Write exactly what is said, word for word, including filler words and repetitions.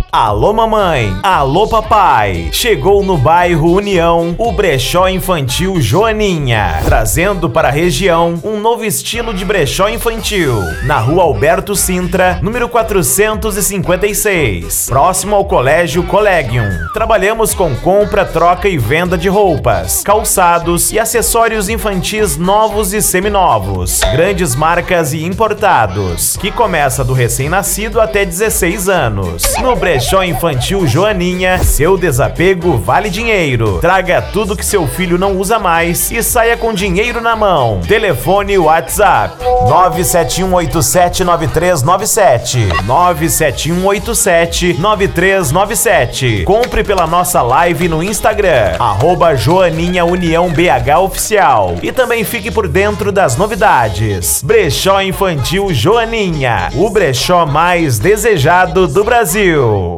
Alô mamãe, alô papai, chegou no bairro União o Brechó Infantil Joaninha, trazendo para a região um novo estilo de brechó infantil, na rua Alberto Sintra, número quatrocentos e cinquenta e seis, próximo ao Colégio Collegium. Trabalhamos com compra, troca e venda de roupas, calçados e acessórios infantis novos e seminovos, grandes marcas e importados, que começa do recém-nascido até dezesseis anos. No Brechó Infantil Joaninha, seu desapego vale dinheiro. Traga tudo que seu filho não usa mais e saia com dinheiro na mão. Telefone WhatsApp nove sete um oito sete nove três nove sete, nove sete um oito sete nove três nove sete. Compre pela nossa live no Instagram, arroba Joaninha União B H Oficial. E também fique por dentro das novidades. Brechó Infantil Joaninha, o brechó mais desejado do Brasil.